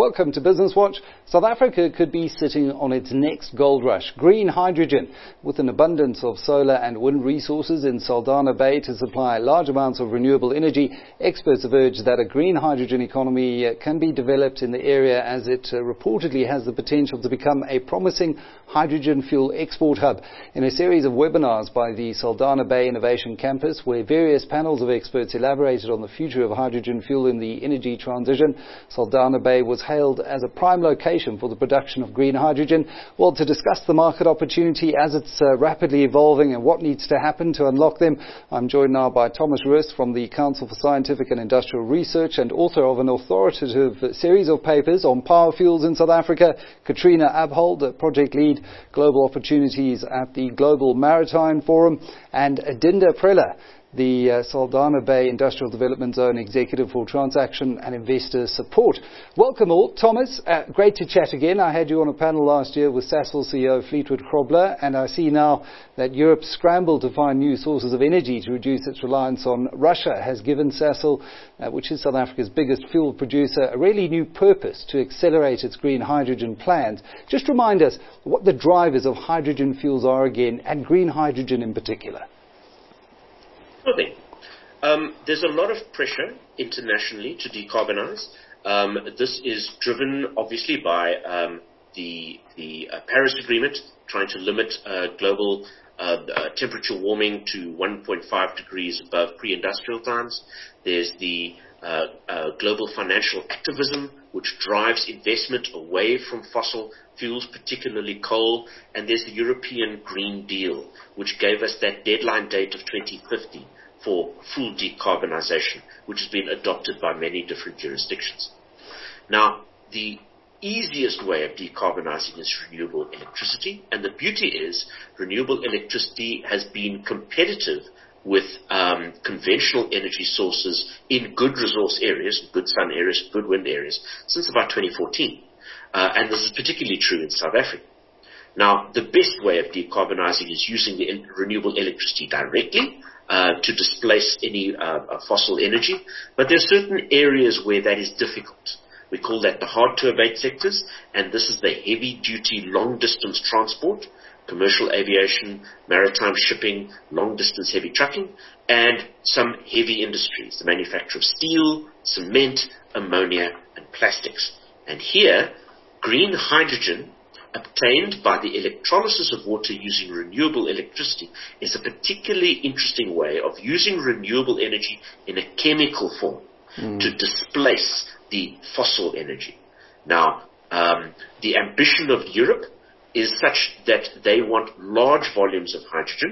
welcome to Business Watch. South Africa could be sitting on its next gold rush. Green hydrogen, with an abundance of solar and wind resources in Saldanha Bay to supply large amounts of renewable energy. Experts have urged that a green hydrogen economy can be developed in the area, as it reportedly has the potential to become a promising hydrogen fuel export hub. In a series of webinars by the Saldanha Bay Innovation Campus, where various panels of experts elaborated on the future of hydrogen fuel in the energy transition, Saldanha Bay was hailed as a prime location for the production of green hydrogen. Well, to discuss the market opportunity as it's rapidly evolving and what needs to happen to unlock them, I'm joined now by Thomas Rust from the Council for Scientific and Industrial Research and author of an authoritative series of papers on power fuels in South Africa, Katrina Abhold, project lead Global Opportunities at the Global Maritime Forum, and Adinda Prela, the Saldanha Bay Industrial Development Zone Executive for Transaction and Investor Support. Welcome all. Thomas, great to chat again. I had you on a panel last year with Sasol CEO Fleetwood Grobler, and I see now that Europe's scramble to find new sources of energy to reduce its reliance on Russia has given Sasol, which is South Africa's biggest fuel producer, a really new purpose to accelerate its green hydrogen plans. Just remind us what the drivers of hydrogen fuels are again, and green hydrogen in particular. Sure thing. There's a lot of pressure internationally to decarbonize. This is driven obviously by the Paris Agreement, trying to limit global temperature warming to 1.5 degrees above pre-industrial times. There's the global financial activism, which drives investment away from fossil fuels, particularly coal. And there's the European Green Deal, which gave us that deadline date of 2050 for full decarbonization, which has been adopted by many different jurisdictions. Now, the easiest way of decarbonizing is renewable electricity, and the beauty is renewable electricity has been competitive with conventional energy sources in good resource areas, good sun areas, good wind areas, since about 2014. And this is particularly true in South Africa. Now, the best way of decarbonizing is using the renewable electricity directly to displace any fossil energy, but there are certain areas where that is difficult. We call that the hard-to-abate sectors, and this is the heavy-duty, long-distance transport, commercial aviation, maritime shipping, long-distance heavy trucking, and some heavy industries, the manufacture of steel, cement, ammonia, and plastics. And here, green hydrogen obtained by the electrolysis of water using renewable electricity is a particularly interesting way of using renewable energy in a chemical form to displace the fossil energy. Now, the ambition of Europe is such that they want large volumes of hydrogen.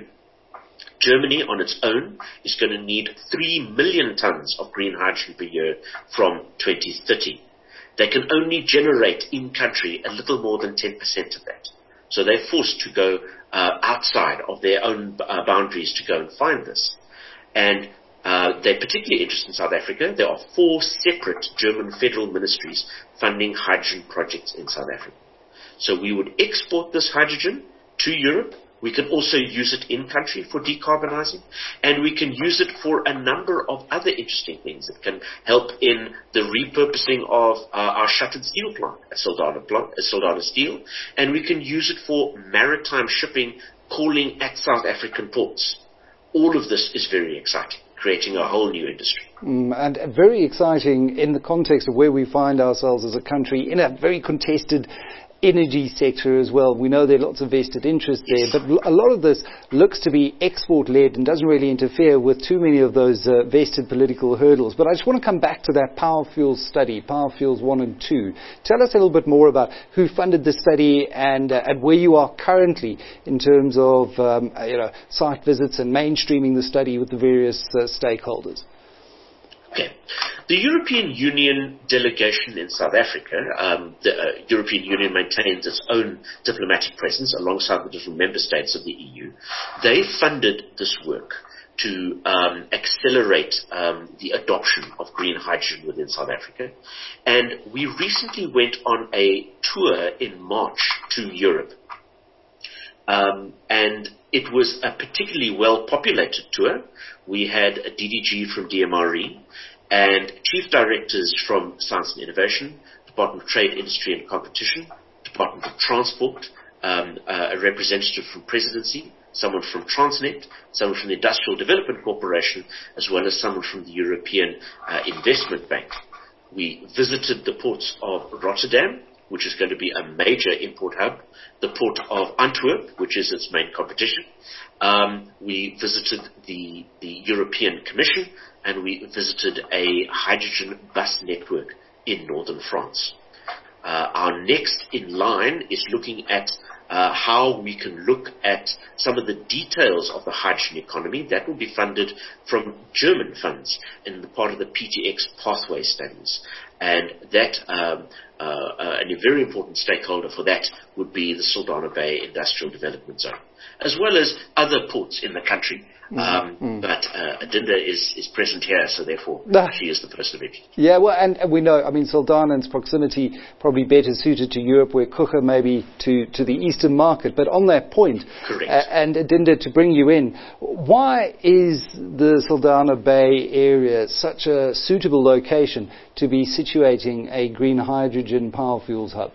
Germany on its own is going to need 3 million tons of green hydrogen per year from 2030. They can only generate in-country a little more than 10% of that. So they're forced to go outside of their own boundaries to go and find this. And they're particularly interested in South Africa. There are 4 separate German federal ministries funding hydrogen projects in South Africa. So we would export this hydrogen to Europe. We can also use it in-country for decarbonizing, and we can use it for a number of other interesting things. It can help in the repurposing of our shuttered steel plant at Saldanha Steel, and we can use it for maritime shipping calling at South African ports. All of this is very exciting, creating a whole new industry. And very exciting in the context of where we find ourselves as a country in a very contested energy sector as well. We know there are lots of vested interests there, but a lot of this looks to be export-led and doesn't really interfere with too many of those vested political hurdles. But I just want to come back to that Power Fuels study, Power Fuels 1 and 2. Tell us a little bit more about who funded the study and where you are currently in terms of site visits and mainstreaming the study with the various stakeholders. Okay. The European Union delegation in South Africa, the European Union maintains its own diplomatic presence alongside the different member states of the EU. They funded this work to accelerate the adoption of green hydrogen within South Africa. And we recently went on a tour in March to Europe. And it was a particularly well-populated tour. We had a DDG from DMRE and chief directors from Science and Innovation, Department of Trade, Industry and Competition, Department of Transport, a representative from Presidency, someone from Transnet, someone from the Industrial Development Corporation, as well as someone from the European Investment Bank. We visited the ports of Rotterdam, which is going to be a major import hub, the port of Antwerp, which is its main competition. We visited the European Commission, and we visited a hydrogen bus network in northern France. Our next in line is looking at how we can look at some of the details of the hydrogen economy. That will be funded from German funds in the part of the PTX pathway studies. And that, and a very important stakeholder for that would be the Saldanha Bay Industrial Development Zone, as well as other ports in the country. But Adinda is present here, so therefore she is the person of interest. Yeah, well, and we know, I mean, Saldanha's proximity probably better suited to Europe, where Coega maybe to the eastern market. But on that point, correct. And Adinda, to bring you in, why is the Saldanha Bay area such a suitable location to be situating a green hydrogen power fuels hub?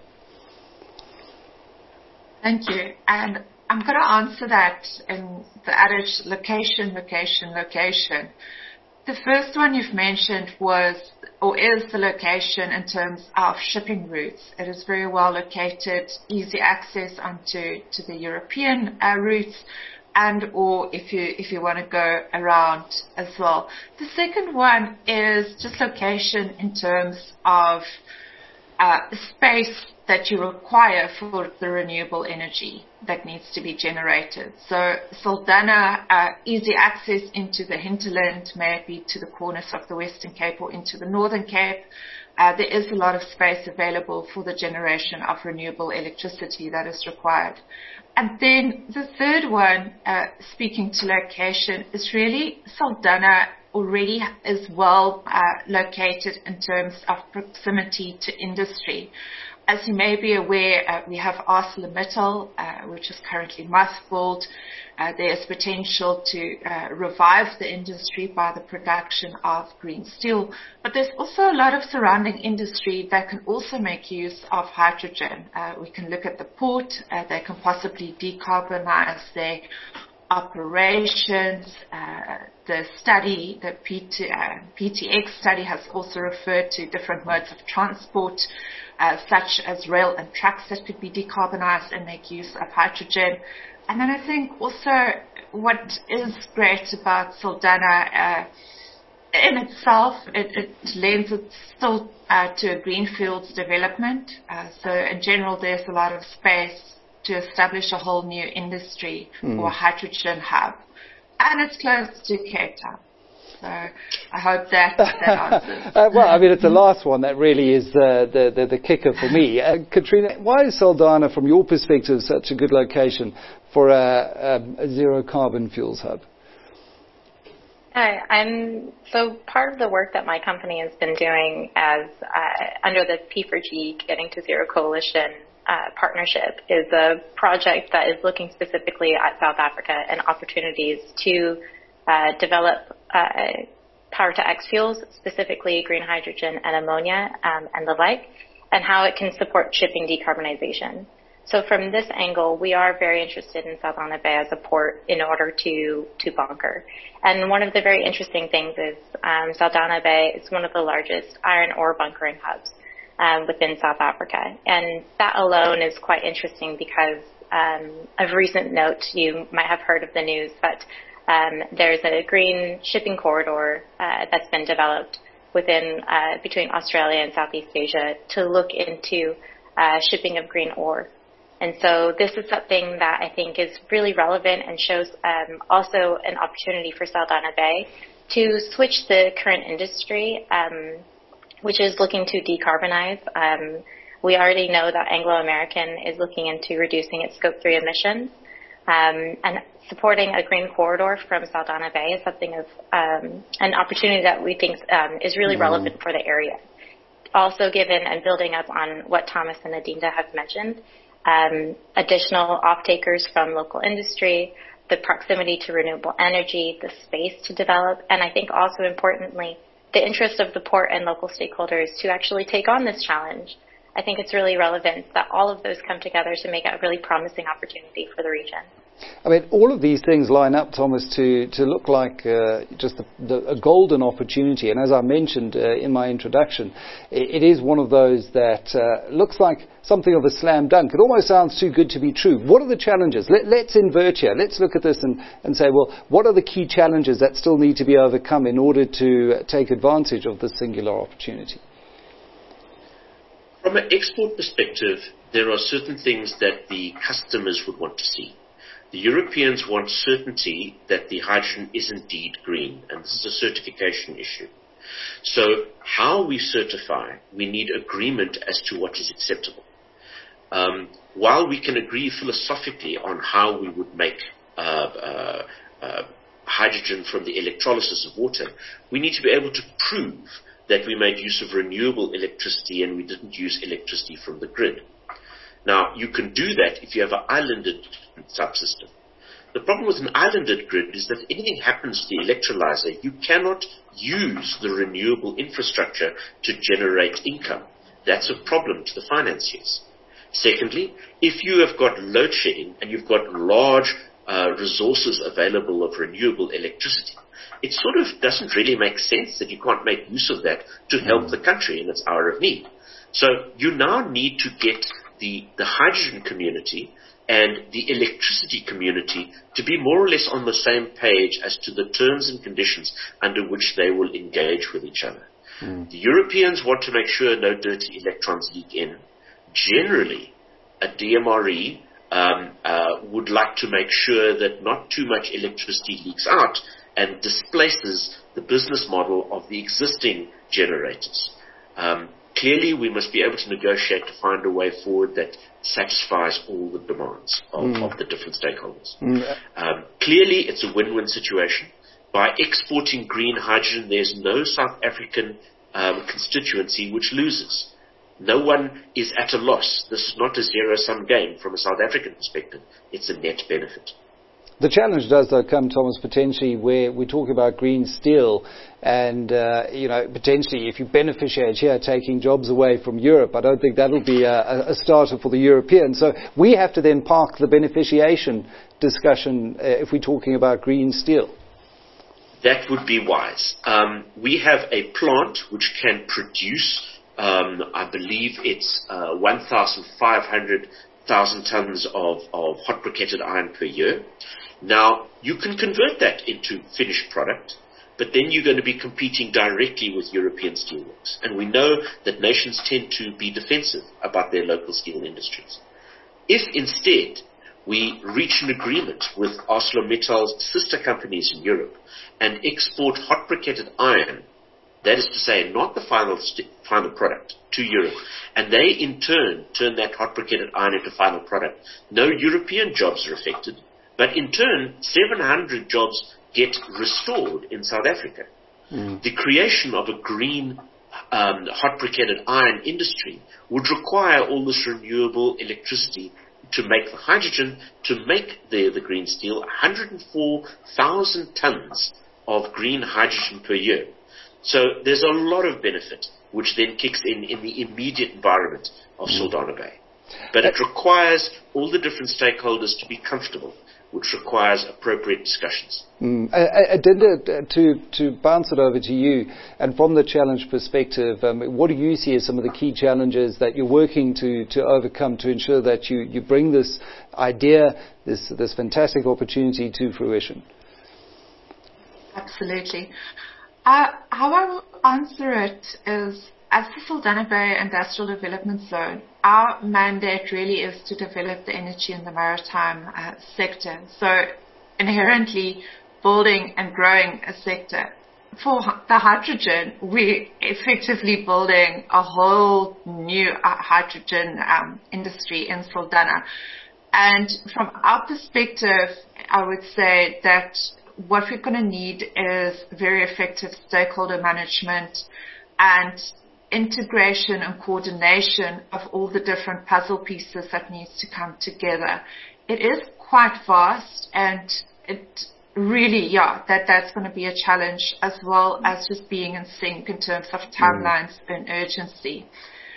Thank you. And I'm going to answer that in the adage location, location, location. The first one you've mentioned was, or is, the location in terms of shipping routes. It is very well located, easy access onto the European routes, and or if you want to go around as well. The second one is just location in terms of space that you require for the renewable energy that needs to be generated. So Saldanha, easy access into the hinterland, may it be to the corners of the Western Cape or into the Northern Cape. There is a lot of space available for the generation of renewable electricity that is required. And then the third one, speaking to location, is really Saldanha already is well located in terms of proximity to industry. As you may be aware, we have ArcelorMittal, which is currently mothballed. There is potential to revive the industry by the production of green steel. But there's also a lot of surrounding industry that can also make use of hydrogen. We can look at the port. They can possibly decarbonize their operations. The study, the PTX study, has also referred to different modes of transport, such as rail and trucks, that could be decarbonized and make use of hydrogen. And then I think also what is great about Saldanha in itself, it lends it still to a greenfields development. So in general, there's a lot of space to establish a whole new industry or a hydrogen hub. And it's close to Cape Town. So I hope that answers. Well, I mean, it's the last one that really is the kicker for me. Katrina, why is Saldanha, from your perspective, such a good location for a zero carbon fuels hub? So part of the work that my company has been doing as under the P4G Getting to Zero Coalition partnership is a project that is looking specifically at South Africa and opportunities to develop power to X fuels, specifically green hydrogen and ammonia and the like, and how it can support shipping decarbonization. So from this angle, we are very interested in Saldanha Bay as a port in order to bunker. And one of the very interesting things is Saldanha Bay is one of the largest iron ore bunkering hubs within South Africa. And that alone is quite interesting because of recent note, you might have heard of the news, but there's a green shipping corridor that's been developed within between Australia and Southeast Asia to look into shipping of green ore. And so this is something that I think is really relevant and shows also an opportunity for Saldanha Bay to switch the current industry, which is looking to decarbonize. We already know that Anglo American is looking into reducing its Scope 3 emissions, and supporting a green corridor from Saldanha Bay is something of an opportunity that we think is really relevant for the area. Also, given and building up on what Thomas and Adinda have mentioned, additional off-takers from local industry, the proximity to renewable energy, the space to develop, and I think also importantly, the interest of the port and local stakeholders to actually take on this challenge I think it's really relevant that all of those come together to make a really promising opportunity for the region. I mean, all of these things line up, Thomas, to look like just a golden opportunity. And as I mentioned in my introduction, it is one of those that looks like something of a slam dunk. It almost sounds too good to be true. What are the challenges? Let's invert here. Let's look at this and say, well, what are the key challenges that still need to be overcome in order to take advantage of this singular opportunity? From an export perspective, there are certain things that the customers would want to see. The Europeans want certainty that the hydrogen is indeed green, and this is a certification issue. So how we certify, we need agreement as to what is acceptable. While we can agree philosophically on how we would make hydrogen from the electrolysis of water, we need to be able to prove that we made use of renewable electricity and we didn't use electricity from the grid. Now, you can do that if you have an islanded subsystem. The problem with an islanded grid is that if anything happens to the electrolyzer, you cannot use the renewable infrastructure to generate income. That's a problem to the financiers. Secondly, if you have got load shedding and you've got large resources available of renewable electricity, it sort of doesn't really make sense that you can't make use of that to help the country in its hour of need. So you now need to get the hydrogen community and the electricity community to be more or less on the same page as to the terms and conditions under which they will engage with each other. The Europeans want to make sure no dirty electrons leak in. Generally, a DMRE would like to make sure that not too much electricity leaks out and displaces the business model of the existing generators. Clearly, we must be able to negotiate to find a way forward that satisfies all the demands of the different stakeholders. Clearly, it's a win-win situation. By exporting green hydrogen, there's no South African constituency which loses. No one is at a loss. This is not a zero-sum game from a South African perspective. It's a net benefit. The challenge does, though, come, Thomas, potentially where we talk about green steel and, potentially if you beneficiate here taking jobs away from Europe, I don't think that'll be a starter for the Europeans. So we have to then park the beneficiation discussion if we're talking about green steel. That would be wise. We have a plant which can produce, I believe it's 1,500,000 tons of hot briquetted iron per year. Now, you can convert that into finished product, but then you're going to be competing directly with European steelworks. And we know that nations tend to be defensive about their local steel industries. If instead we reach an agreement with ArcelorMittal's sister companies in Europe and export hot briquetted iron, that is to say, not the final product, to Europe, and they in turn that hot briquetted iron into final product, no European jobs are affected, but in turn 700 jobs get restored in South Africa. The creation of a green hot briquetted iron industry would require all this renewable electricity to make the hydrogen, to make the green steel, 104,000 tons of green hydrogen per year. So there's a lot of benefit which then kicks in the immediate environment of Saldanha Bay. But it requires all the different stakeholders to be comfortable, which requires appropriate discussions. Adinda, to bounce it over to you, and from the challenge perspective, what do you see as some of the key challenges that you're working to overcome to ensure that you bring this idea, this fantastic opportunity to fruition? Absolutely. How I will answer it is, as the Saldanha Bay Industrial Development Zone, our mandate really is to develop the energy in the maritime sector. So inherently building and growing a sector. For the hydrogen, we're effectively building a whole new hydrogen industry in Saldanha. And from our perspective, I would say that what we're going to need is very effective stakeholder management and integration and coordination of all the different puzzle pieces that needs to come together. It is quite vast, and it really, that's going to be a challenge, as well as just being in sync in terms of timelines and urgency.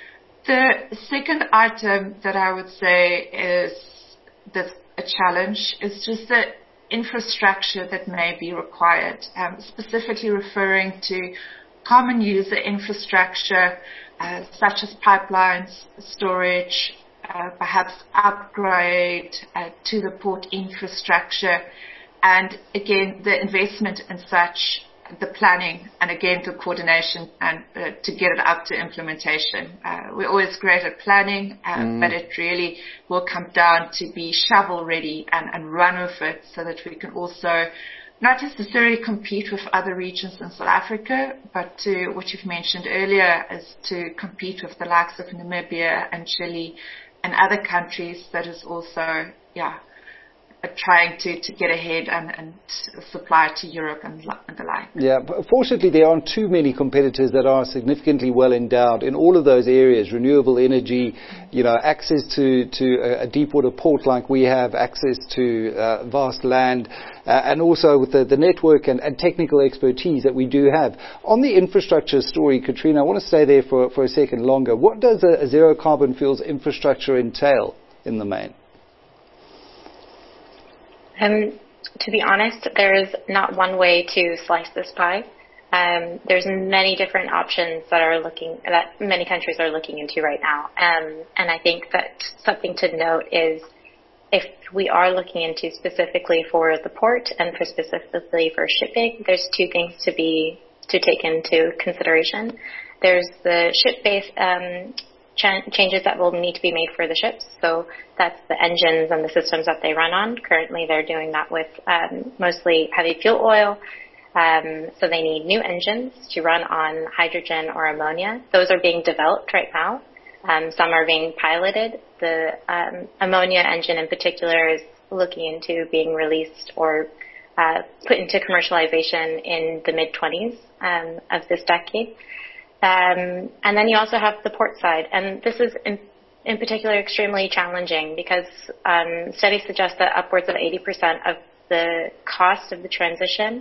The second item that I would say is that's a challenge is just the infrastructure that may be required, specifically referring to common user infrastructure such as pipelines, storage, perhaps upgrade to the port infrastructure, and again the investment in such, the planning, and again the coordination and to get it up to implementation. We're always great at planning, but it really will come down to be shovel ready and run with it, so that we can also not necessarily compete with other regions in South Africa, but to what you've mentioned earlier is to compete with the likes of Namibia and Chile and other countries that is also, trying to get ahead and supply to Europe and the like. Yeah, but fortunately there aren't too many competitors that are significantly well endowed in all of those areas: renewable energy, access to a deep water port like we have, access to vast land, and also with the network and technical expertise that we do have. On the infrastructure story, Katrina, I want to stay there for a second longer. What does a zero carbon fuels infrastructure entail in the main? To be honest, there's not one way to slice this pie. There's many different options that many countries are looking into right now. And I think that something to note is, if we are looking into specifically for the port and specifically for shipping, there's two things to take into consideration. There's the ship-based changes that will need to be made for the ships. So that's the engines and the systems that they run on. Currently, they're doing that with mostly heavy fuel oil. So they need new engines to run on hydrogen or ammonia. Those are being developed right now. Some are being piloted. The ammonia engine in particular is looking into being released or put into commercialization in the mid-20s of this decade. And then you also have the port side. And this is in particular extremely challenging because studies suggest that upwards of 80% of the cost of the transition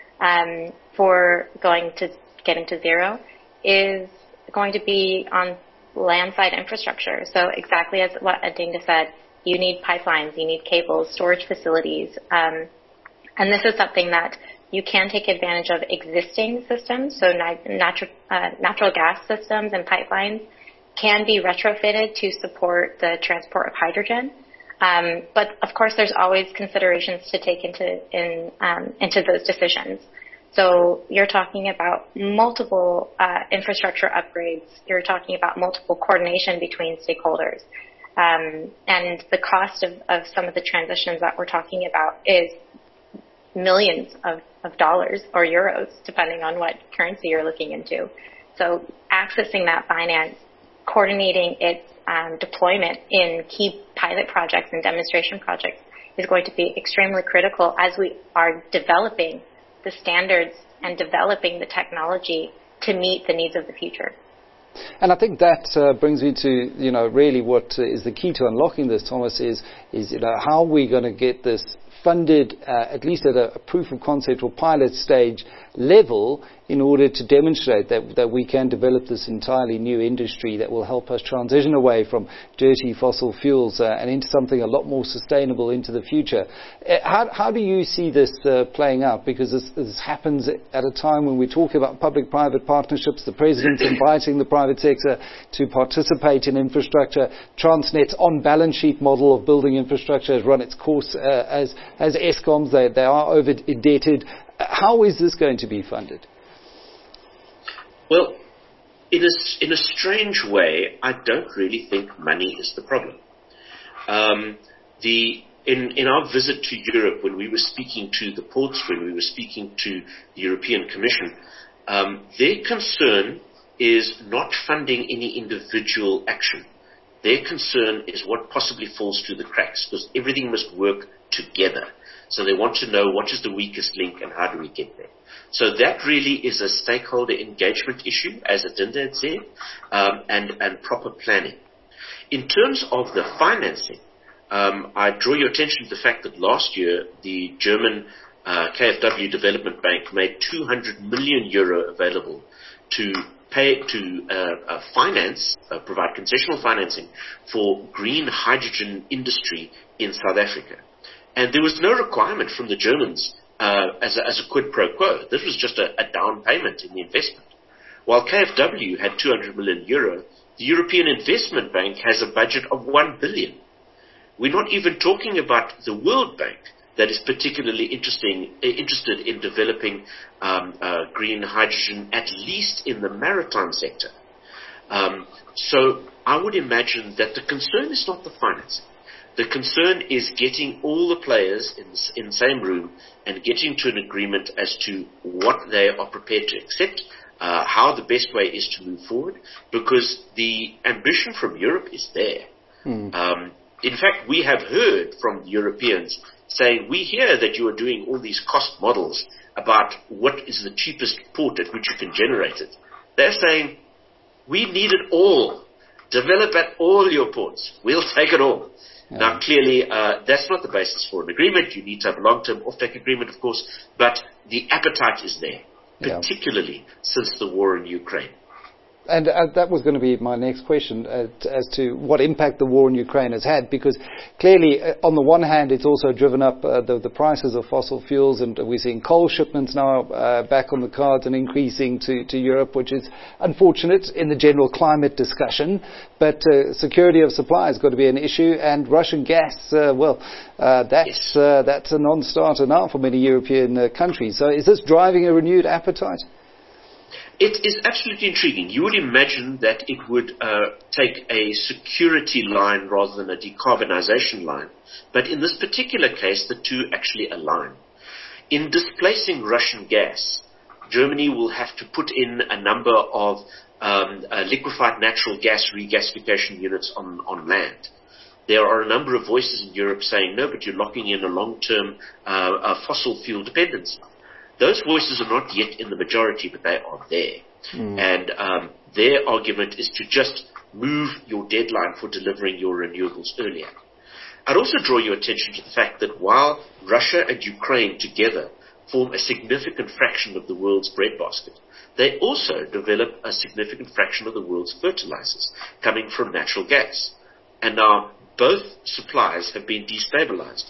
for getting to zero is going to be on landside infrastructure. So exactly as what Adinda said, you need pipelines, you need cables, storage facilities. And this is something that you can take advantage of existing systems. So natural gas systems and pipelines can be retrofitted to support the transport of hydrogen. But of course, there's always considerations to take into those decisions. So you're talking about multiple infrastructure upgrades. You're talking about multiple coordination between stakeholders. And the cost of some of the transitions that we're talking about is millions of dollars or euros, depending on what currency you're looking into. So accessing that finance, coordinating its deployment in key pilot projects and demonstration projects is going to be extremely critical as we are developing the standards and developing the technology to meet the needs of the future. And I think that brings me to, really what is the key to unlocking this, Thomas, is how we're going to get this funded, at least at a proof of concept or pilot stage level, in order to demonstrate that we can develop this entirely new industry that will help us transition away from dirty fossil fuels and into something a lot more sustainable into the future. How do you see this playing out? Because this happens at a time when we talk about public-private partnerships, the President's inviting the private sector to participate in infrastructure. Transnet's on-balance sheet model of building infrastructure has run its course as Eskoms. They are over-indebted. How is this going to be funded? Well, in a strange way, I don't really think money is the problem. In our visit to Europe, when we were speaking to the ports, when we were speaking to the European Commission, their concern is not funding any individual action. Their concern is what possibly falls through the cracks, because everything must work together. So they want to know what is the weakest link and how do we get there. So that really is a stakeholder engagement issue, as Adinda had said, and proper planning. In terms of the financing, I draw your attention to the fact that last year the German KfW Development Bank made 200 million euro available to provide concessional financing for green hydrogen industry in South Africa. And there was no requirement from the Germans as a quid pro quo. This was just a down payment in the investment. While KfW had 200 million euro, the European Investment Bank has a budget of 1 billion. We're not even talking about the World Bank that is particularly interested in developing green hydrogen, at least in the maritime sector. So I would imagine that the concern is not the financing. The concern is getting all the players in the same room and getting to an agreement as to what they are prepared to accept, how the best way is to move forward, because the ambition from Europe is there. In fact, we have heard from the Europeans saying, we hear that you are doing all these cost models about what is the cheapest port at which you can generate it. They're saying, we need it all. Develop at all your ports. We'll take it all. Yeah. Now, clearly, that's not the basis for an agreement. You need to have a long-term offtake agreement, of course, but the appetite is there, particularly since the war in Ukraine. And that was going to be my next question as to what impact the war in Ukraine has had, because clearly, on the one hand, it's also driven up the prices of fossil fuels, and we're seeing coal shipments now back on the cards and increasing to Europe, which is unfortunate in the general climate discussion. But security of supply has got to be an issue, and Russian gas, that's a non-starter now for many European countries. So is this driving a renewed appetite? It is absolutely intriguing. You would imagine that it would take a security line rather than a decarbonization line. But in this particular case, the two actually align. In displacing Russian gas, Germany will have to put in a number of liquefied natural gas regasification units on land. There are a number of voices in Europe saying, no, but you're locking in a long-term fossil fuel dependency. Those voices are not yet in the majority, but they are there. And their argument is to just move your deadline for delivering your renewables earlier. I'd also draw your attention to the fact that while Russia and Ukraine together form a significant fraction of the world's breadbasket, they also develop a significant fraction of the world's fertilizers coming from natural gas. And now both supplies have been destabilized.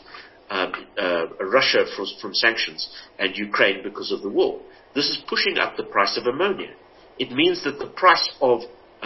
Russia from sanctions and Ukraine because of the war. This is pushing up the price of ammonia. It means that the price of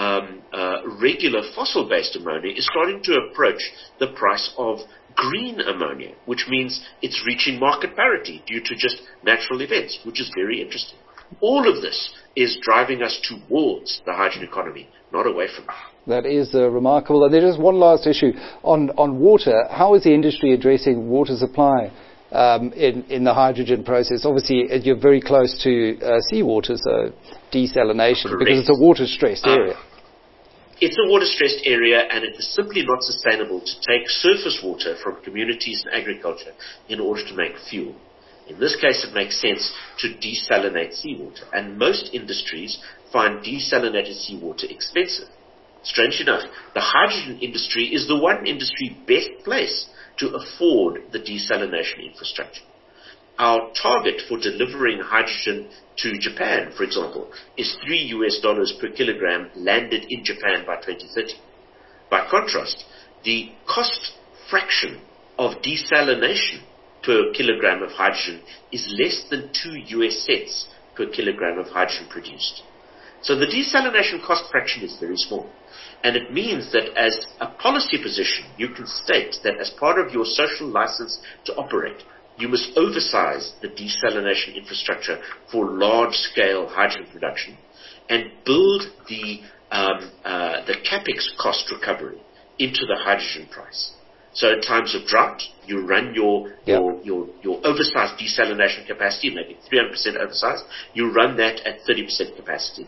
regular fossil-based ammonia is starting to approach the price of green ammonia, which means it's reaching market parity due to just natural events, which is very interesting. All of this is driving us towards the hydrogen economy, not away from it. That is remarkable. And there's just one last issue on water. How is the industry addressing water supply in the hydrogen process? Obviously, you're very close to seawater, so desalination, Correct. Because it's a water-stressed area. It's a water-stressed area, and it is simply not sustainable to take surface water from communities and agriculture in order to make fuel. In this case, it makes sense to desalinate seawater, and most industries find desalinated seawater expensive. Strange enough, the hydrogen industry is the one industry best placed to afford the desalination infrastructure. Our target for delivering hydrogen to Japan, for example, is $3 per kilogram landed in Japan by 2030. By contrast, the cost fraction of desalination per kilogram of hydrogen is less than 2 US cents per kilogram of hydrogen produced. So the desalination cost fraction is very small. And it means that as a policy position, you can state that as part of your social license to operate, you must oversize the desalination infrastructure for large-scale hydrogen production and build the capex cost recovery into the hydrogen price. So in times of drought, you run your oversized desalination capacity, maybe 300% oversized, you run that at 30% capacity.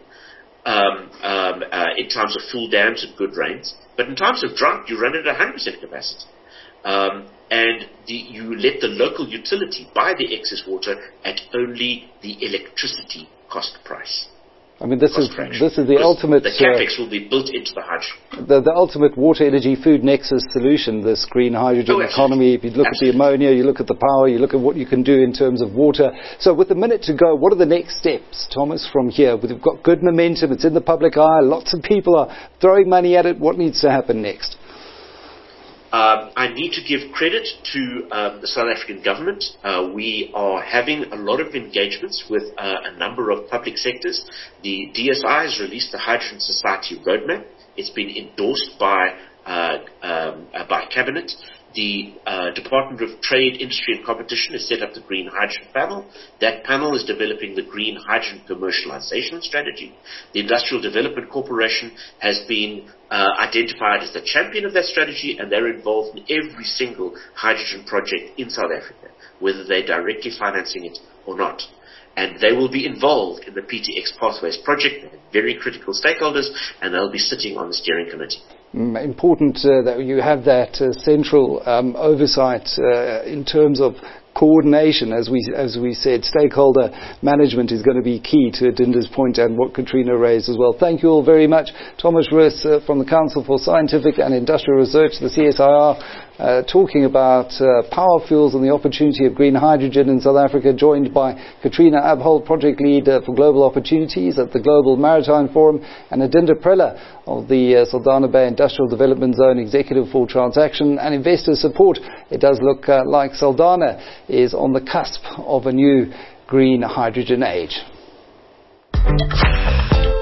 In times of full dams and good rains. But in times of drought, you run it at 100% capacity. And you let the local utility buy the excess water at only the electricity cost price. I mean, this is the ultimate. The capex will be built into the hydrogen. The ultimate water, energy, food nexus solution. This green hydrogen economy. If you look at the ammonia, you look at the power, you look at what you can do in terms of water. So, with a minute to go, what are the next steps, Thomas, from here? We've got good momentum. It's in the public eye. Lots of people are throwing money at it. What needs to happen next? I need to give credit to the South African government. We are having a lot of engagements with a number of public sectors. The DSI has released the Hydrogen Society Roadmap. It's been endorsed by Cabinet. The Department of Trade, Industry and Competition has set up the Green Hydrogen Panel. That panel is developing the Green Hydrogen Commercialization Strategy. The Industrial Development Corporation has been identified as the champion of that strategy, and they're involved in every single hydrogen project in South Africa, whether they're directly financing it or not. And they will be involved in the PTX Pathways project. They're very critical stakeholders, and they'll be sitting on the steering committee. Important that you have that central oversight in terms of coordination. As we said, stakeholder management is going to be key to Adinda's point and what Katrina raised as well. Thank you all very much. Thomas Roos from the Council for Scientific and Industrial Research, the CSIR, talking about power fuels and the opportunity of green hydrogen in South Africa, joined by Katrina Abhold, Project Lead for Global Opportunities at the Global Maritime Forum, and Adinda Prella of the Saldanha Bay Industrial Development Zone Executive for Transaction and Investor Support. It does look like Saldanha is on the cusp of a new green hydrogen age.